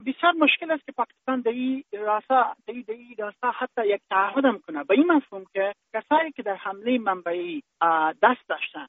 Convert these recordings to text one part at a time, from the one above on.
بسیار مشکل است که پاکستان در این راستا حتی یک تعهد هم کنه، به این مفهوم که کسایی که در حمله منبعی دست داشتن،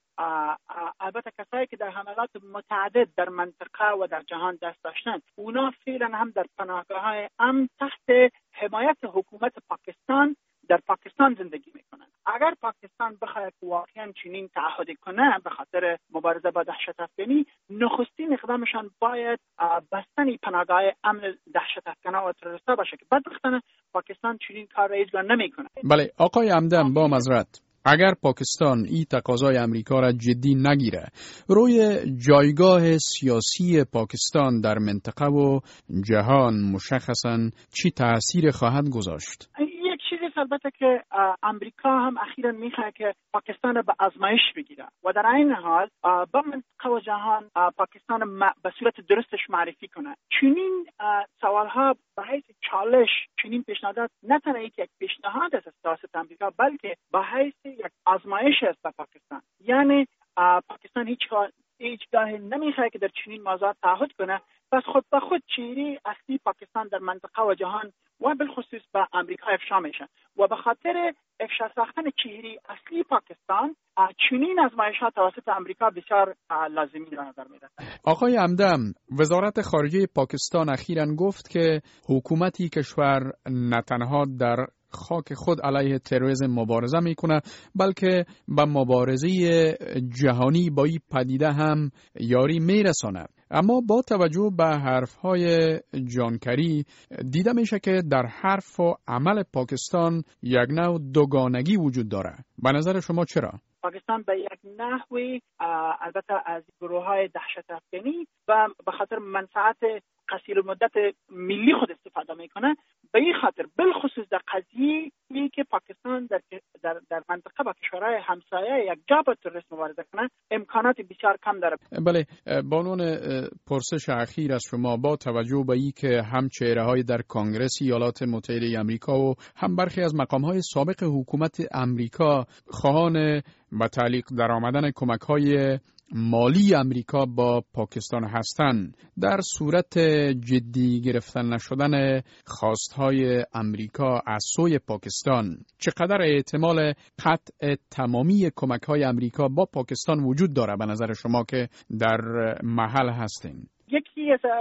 البته کسایی که در حملات متعدد در منطقه و در جهان دست داشتن، اونا فعلا هم در پناهگاه‌های امن تحت حمایت حکومت پاکستان در پاکستان زندگی میکنن. اگر پاکستان بخواهد واقعا چنین تعهدی کنه به خاطر مبارزه با دهشت افکنی، نخستین اقدامشان باید بستن پناهگاه امن دهشت افکنان و تروریستا باشه که بدبختانه پاکستان چنین کار را هیچگاه نمیکنه. بله آقای همدم، با معذرت، اگر پاکستان این تقاضای امریکا را جدی نگیره، روی جایگاه سیاسی پاکستان در منطقه و جهان مشخصاً چی تأثیر خواهد گذاشت؟ یک چیزی البته که امریکا هم اخیراً میخواد که پاکستان را به آزمایش بگیره و در این حال با منطقه و جهان پاکستان به صورت درستش معرفی کنه. چنین سوالها به حیث چالش، چنین پیشنهادات نه تنها یک پیشنهاد است از سیاست امریکا، بلکه به حیث یک آزمایش است به پاکستان. یعنی پاکستان هیچگاه نمیخواد که در چنین موضوعات تعهد کنه، پس خود به خود چهره اصلی پاکستان در منطقه و جهان و بالخصوص به امریکا افشا میشه و به خاطر افشا ساختن چهره اصلی پاکستان چنین آزمایش‌ها توسط امریکا بسیار لازمی را نظر می‌رسد. آقای همدم، وزارت خارجه پاکستان اخیراً گفت که حکومتی کشور نه تنها در خاک خود علیه تروریسم مبارزه میکنه، بلکه به مبارزه جهانی با این پدیده هم یاری میرسانه. اما با توجه به حرفهای جانکری دیده میشه که در حرف و عمل پاکستان یک نوع دوگانگی وجود داره. به نظر شما چرا؟ پاکستان به یک نحوی البته از گروه‌های دهشت افکنی و به خاطر منفعت قصیر مدت ملی خود استفاده میکنه. به این خاطر بالخصوص در قضیه که پاکستان در منطقه با کشورهای همسایه یک جا با تروریسم مبارزه کنه امکانات بسیار کم داره. بله، بانون پرسش اخیر از شما، با توجه به این که هم چهره‌های در کنگره ایالات متحده آمریکا و هم برخی از مقام‌های سابق حکومت امریکا خواهان به تعلیق در آمدن کمک‌های مالی امریکا با پاکستان هستند، در صورت جدی گرفتن نشدن خواستهای امریکا از سوی پاکستان چقدر احتمال قطع تمامی کمک‌های امریکا با پاکستان وجود داره به نظر شما که در محل هستین؟ یکی از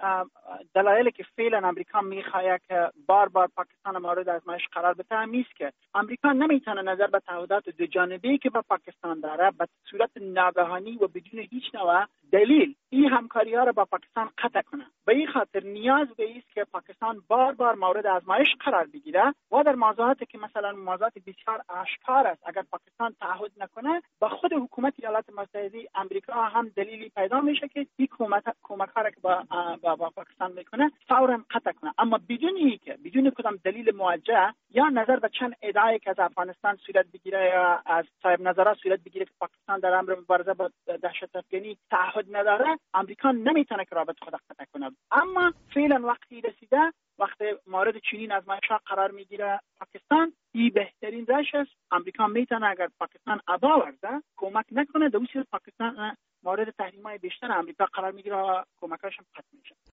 دلایلی که فعلا امریکا میخواد که بار پاکستان مورد آزمایش قرار بده همین است که امریکا نمیتونه نظر به تعهدات دو جانبه‌ای که با پاکستان داره به صورت ناگهانی و بدون هیچ نوع دلیل این همکاری‌ها را با پاکستان قطع کنه. به این خاطر نیاز به است که پاکستان بار مورد آزمایش قرار بگیره و در موضوعاتی که مثلا موضوعات بسیار آشکار است اگر پاکستان تعهد نکنه با خود حکومت ایالات متحده آمریکا هم دلیلی پیدا میشه که این کمک‌ها را که با پاکستان میکنه فوراً قطع کنه، اما بدون کدام دلیل موجه یا نظر به چند ادعایی که از افغانستان صورت بگیره یا از صاحب نظرات صورت بگیره که پاکستان در امر مبارزه با دهشت افکنی تعهد نداره، امریکا نمیتونه که رابطه خود قطع کنه. اما فعلا وقتی رسیده، وقتی مورد چنین آزمایش‌ها قرار میگیره پاکستان، این بهترین روش است. امریکا میتونه اگر پاکستان ابا ورزه کمک نکنه، در اون صورت پاکستان مورد تحریم‌های بیشتر امریکا قرار میگیره و کمک‌هاش هم قطع میشه.